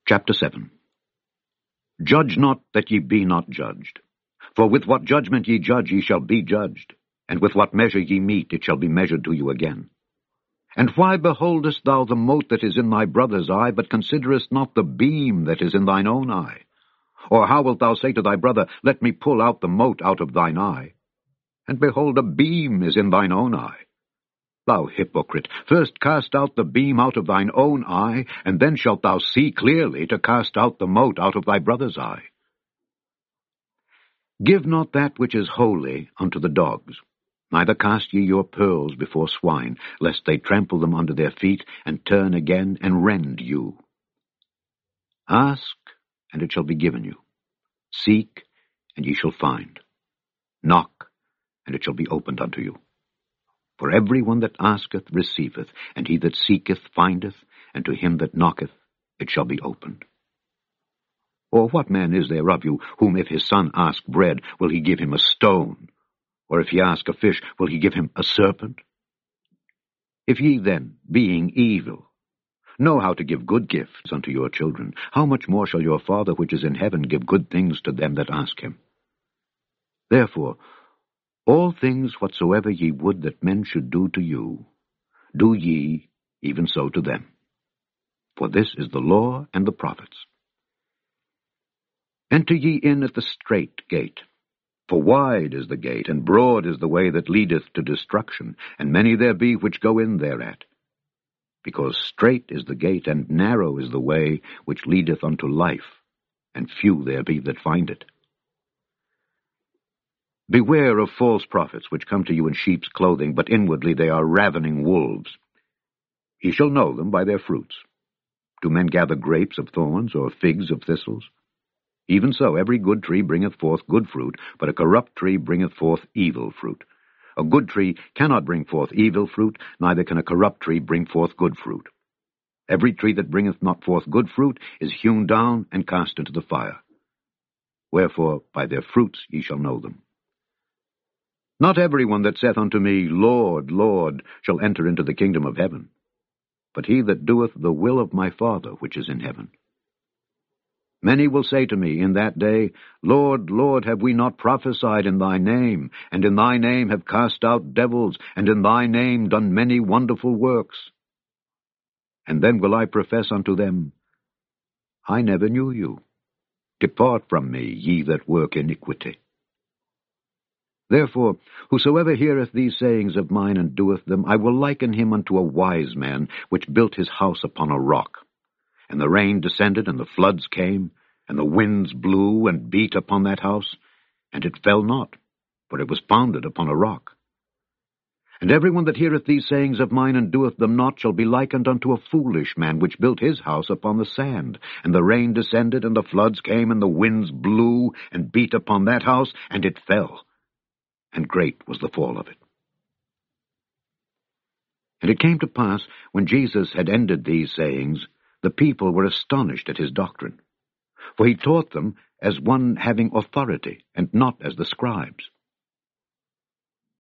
Chapter 7. Judge not that ye be not judged. For with what judgment ye judge ye shall be judged, and with what measure ye mete it shall be measured to you again. And why beholdest thou the mote that is in thy brother's eye, but considerest not the beam that is in thine own eye? Or how wilt thou say to thy brother, Let me pull out the mote out of thine eye? And behold, a beam is in thine own eye. Thou hypocrite, first cast out the beam out of thine own eye, and then shalt thou see clearly to cast out the mote out of thy brother's eye. Give not that which is holy unto the dogs, neither cast ye your pearls before swine, lest they trample them under their feet, and turn again and rend you. Ask, and it shall be given you. Seek, and ye shall find. Knock, and it shall be opened unto you. For every one that asketh receiveth, and he that seeketh findeth, and to him that knocketh it shall be opened. Or what man is there of you, whom if his son ask bread, will he give him a stone? Or if he ask a fish, will he give him a serpent? If ye then, being evil, know how to give good gifts unto your children, how much more shall your Father which is in heaven give good things to them that ask him? Therefore, all things whatsoever ye would that men should do to you, do ye even so to them. For this is the law and the prophets. Enter ye in at the strait gate. For wide is the gate, and broad is the way that leadeth to destruction, and many there be which go in thereat. Because strait is the gate, and narrow is the way which leadeth unto life, and few there be that find it. Beware of false prophets, which come to you in sheep's clothing, but inwardly they are ravening wolves. Ye shall know them by their fruits. Do men gather grapes of thorns, or figs of thistles? Even so every good tree bringeth forth good fruit, but a corrupt tree bringeth forth evil fruit. A good tree cannot bring forth evil fruit, neither can a corrupt tree bring forth good fruit. Every tree that bringeth not forth good fruit is hewn down and cast into the fire. Wherefore by their fruits ye shall know them. Not every one that saith unto me, Lord, Lord, shall enter into the kingdom of heaven, but he that doeth the will of my Father which is in heaven. Many will say to me in that day, Lord, Lord, have we not prophesied in thy name, and in thy name have cast out devils, and in thy name done many wonderful works? And then will I profess unto them, I never knew you. Depart from me, ye that work iniquity. Therefore, whosoever heareth these sayings of mine and doeth them, I will liken him unto a wise man, which built his house upon a rock. And the rain descended, and the floods came, and the winds blew and beat upon that house, and it fell not, for it was founded upon a rock. And every one that heareth these sayings of mine and doeth them not shall be likened unto a foolish man, which built his house upon the sand. And the rain descended, and the floods came, and the winds blew and beat upon that house, and it fell. And great was the fall of it. And it came to pass, when Jesus had ended these sayings, the people were astonished at his doctrine. For he taught them as one having authority, and not as the scribes.